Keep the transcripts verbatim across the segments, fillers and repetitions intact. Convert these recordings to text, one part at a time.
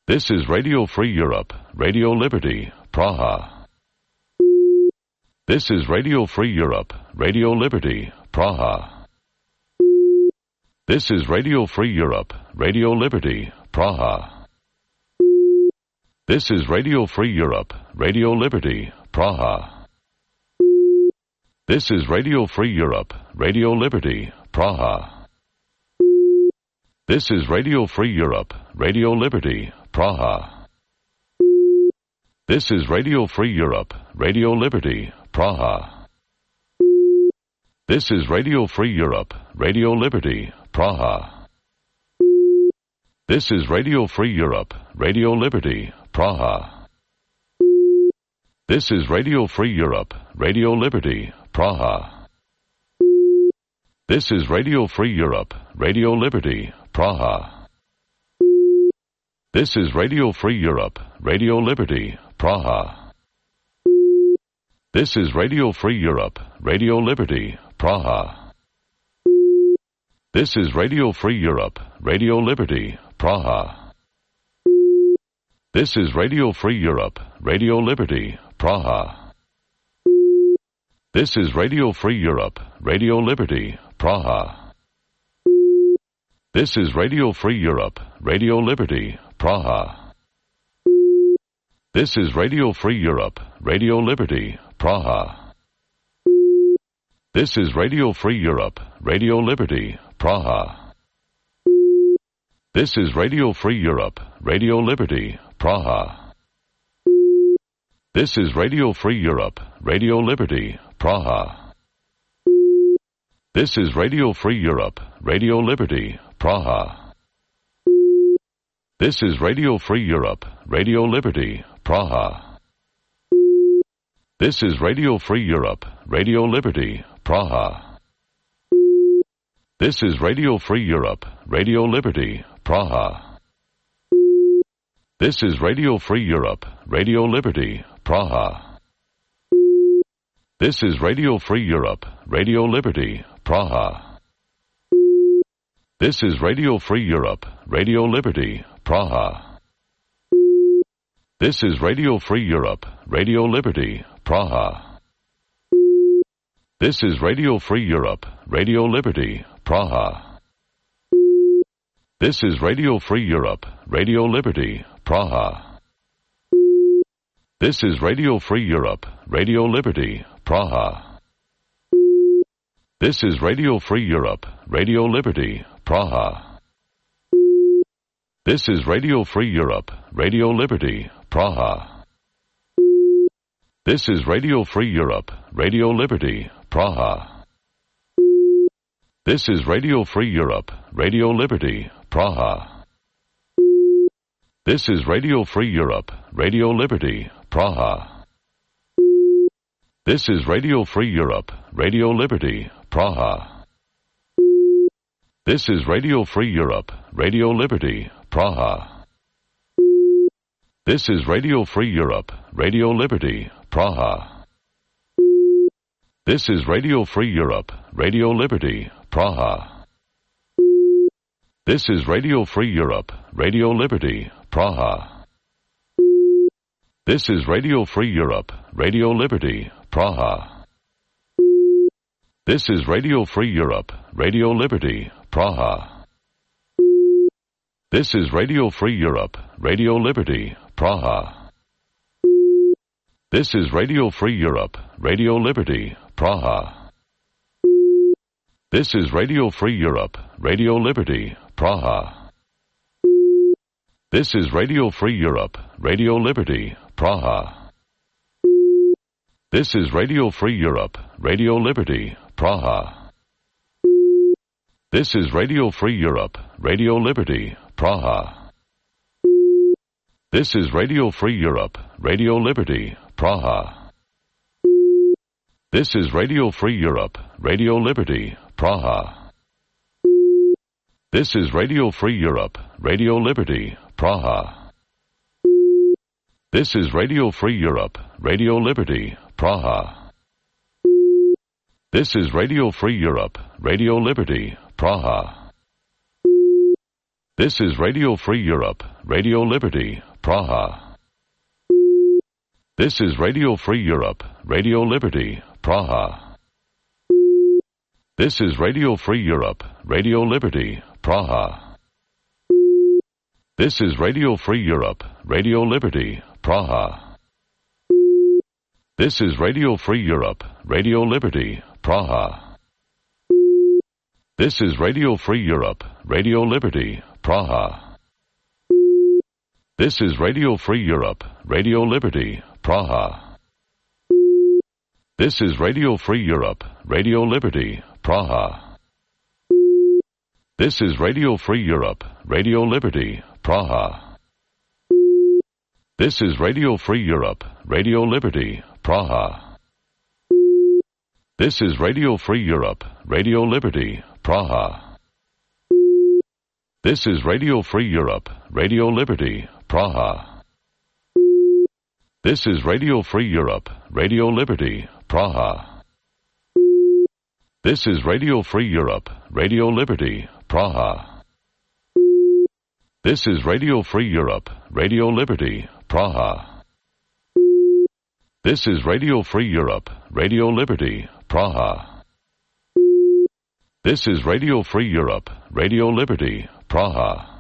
This is Radio Free Europe, Radio Liberty, Praha. This is Radio Free Europe, Radio Liberty, Praha. This is Radio Free Europe, Radio Liberty, Praha. This is Radio Free Europe, Radio Liberty, Praha. This is Radio Free Europe, Radio Liberty, Praha. This is Radio Free Europe, Radio Liberty, Praha. This is Radio Free Europe, Radio Liberty, Praha. This is Radio Free Europe, Radio Liberty, Praha. This is Radio Free Europe, Radio Liberty, Praha. This is Radio Free Europe, Radio Liberty, Praha. This is Radio Free Europe, Radio Liberty, Praha. This is Radio Free Europe, Radio Liberty, Praha. This is Radio Free Europe, Radio Liberty, Praha. This is Radio Free Europe, Radio Liberty, Praha. This is Radio Free Europe, Radio Liberty, Praha. This is Radio Free Europe, Radio Liberty, Praha. This is Radio Free Europe, Radio Liberty, Praha. This is Radio Free Europe, Radio Liberty, Praha. This is Radio Free Europe, Radio Liberty, Praha. This is Radio Free Europe, Radio Liberty, Praha. This is Radio Free Europe, Radio Liberty, Praha. This is Radio Free Europe, Radio Liberty, Praha. This is Radio Free Europe, Radio Liberty, Praha. This is Radio Free Europe, Radio Liberty, Praha. This is Radio Free Europe, Radio Liberty, Praha. This is Radio Free Europe, Radio Liberty, Praha. This is Radio Free Europe, Radio Liberty, Praha. This is Radio Free Europe, Radio Liberty, Praha. This is Radio Free Europe, Radio Liberty, Praha. This is Radio Free Europe, Radio Liberty, Praha. This is Radio Free Europe, Radio Liberty, Praha. This is Radio Free Europe, Radio Liberty, Praha. This is Radio Free Europe, Radio Liberty, Praha. This is Radio Free Europe, Radio Liberty, Praha. This is Radio Free Europe, Radio Liberty, Praha. This is Radio Free Europe, Radio Liberty, Praha. This is Radio Free Europe, Radio Liberty, Praha. This is Radio Free Europe, Radio Liberty, Praha. This is Radio Free Europe, Radio Liberty, Praha. This is Radio Free Europe, Radio Liberty, Praha. This is Radio Free Europe, Radio Liberty, Praha. This is Radio Free Europe, Radio Liberty, Praha. This is Radio Free Europe, Radio Liberty, Praha. This is Radio Free Europe, Radio Liberty, Praha. This is Radio Free Europe, Radio Liberty, Praha. This is Radio Free Europe, Radio Liberty, Praha. This is Radio Free Europe, Radio Liberty, Praha. This is Radio Free Europe, Radio Liberty, Praha. This is Radio Free Europe, Radio Liberty, Praha. This is Radio Free Europe, Radio Liberty, Praha. This is Radio Free Europe, Radio Liberty, Praha. This is Radio Free Europe, Radio Liberty, Praha. This is Radio Free Europe, Radio Liberty, Praha. This is Radio Free Europe, Radio Liberty, Praha. This is Radio Free Europe, Radio Liberty, Praha. This is Radio Free Europe, Radio Liberty, Praha. This is Radio Free Europe, Radio Liberty, Praha. This is Radio Free Europe, Radio Liberty, Praha. This is Radio Free Europe, Radio Liberty, Praha. This is Radio Free Europe, Radio Liberty, Praha. This is Radio Free Europe, Radio Liberty, Praha. This is Radio Free Europe, Radio Liberty, Praha. This is Radio Free Europe, Radio Liberty, Praha. This is Radio Free Europe, Radio Liberty, Praha. This is Radio Free Europe, Radio Liberty, Praha. This is Radio Free Europe, Radio Liberty, Praha. This is Radio Free Europe, Radio Liberty, Praha. This is Radio Free Europe, Radio Liberty, Praha. This is Radio Free Europe, Radio Liberty, Praha. This is Radio Free Europe, Radio Liberty, Praha. This is Radio Free Europe, Radio Liberty, Praha. This is Radio Free Europe, Radio Liberty, Praha.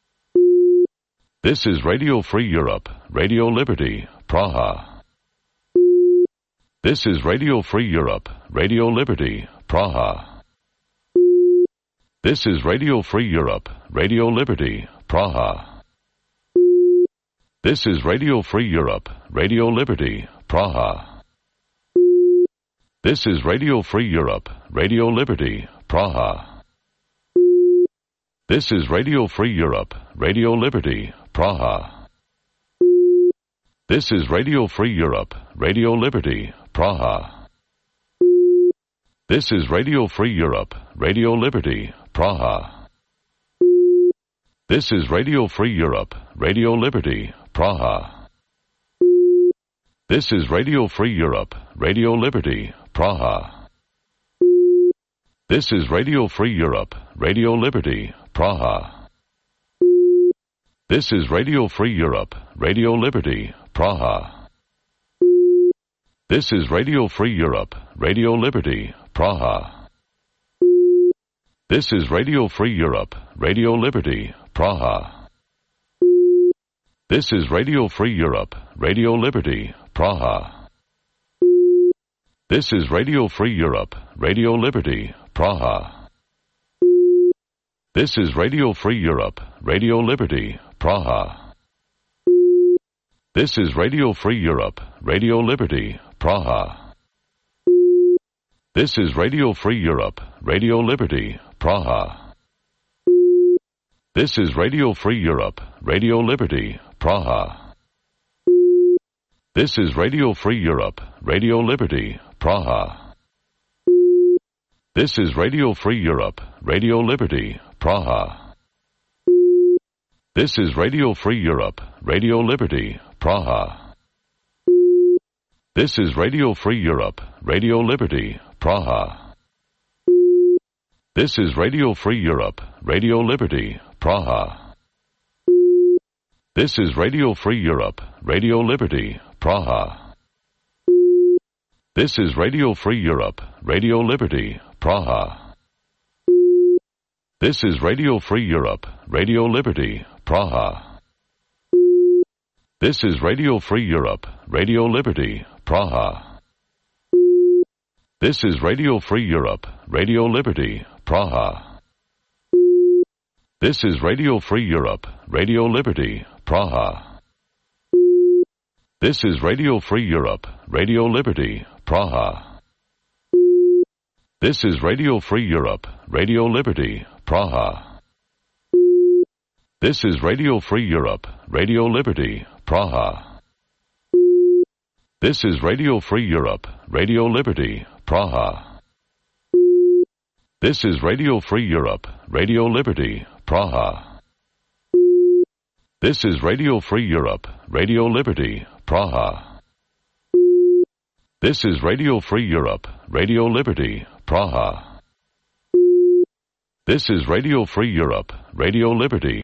This is Radio Free Europe, Radio Liberty, Praha. This is Radio Free Europe, Radio Liberty, Praha. This is Radio Free Europe, Radio Liberty, Praha. This is Radio Free Europe, Radio Liberty, Praha. This is Radio Free Europe, Radio Liberty, Praha. This is Radio Free Europe, Radio Liberty, Praha. This is Radio Free Europe, Radio Liberty, Praha. This is Radio Free Europe, Radio Liberty, Praha. This is Radio Free Europe, Radio Liberty, Praha. This is Radio Free Europe, Radio Liberty, Praha. This is Radio Free Europe, Radio Liberty, Praha. This is Radio Free Europe, Radio Liberty, Praha. This is Radio Free Europe, Radio Liberty, Praha. This is Radio Free Europe, Radio Liberty, Praha. This is Radio Free Europe, Radio Liberty, Praha. This is Radio Free Europe, Radio Liberty, Praha. This is Radio Free Europe, Radio Liberty, Praha. This is Radio Free Europe, Radio Liberty, Praha. This is Radio Free Europe, Radio Liberty, Praha. This is Radio Free Europe, Radio Liberty, Praha. This is Radio Free Europe, Radio Liberty, Praha. This is Radio Free Europe, Radio Liberty, Praha. This is Radio Free Europe, Radio Liberty, Praha. This is Radio Free Europe, Radio Liberty, Praha. This is Radio Free Europe, Radio Liberty, Praha. This is Radio Free Europe, Radio Liberty, Praha. This is Radio Free Europe, Radio Liberty, Praha. This is Radio Free Europe, Radio Liberty, Praha. This is Radio Free Europe, Radio Liberty, Praha. This is Radio Free Europe, Radio Liberty, Praha. This is Radio Free Europe, Radio Liberty, Praha. This is Radio Free Europe, Radio Liberty, Praha. This is Radio Free Europe, Radio Liberty, Praha. This is Radio Free Europe, Radio Liberty, Praha. This is Radio Free Europe, Radio Liberty, Praha. This is Radio Free Europe, Radio Liberty, Praha. This is Radio Free Europe, Radio Liberty, Praha. This is Radio Free Europe, Radio Liberty, Praha. This is Radio Free Europe, Radio Liberty.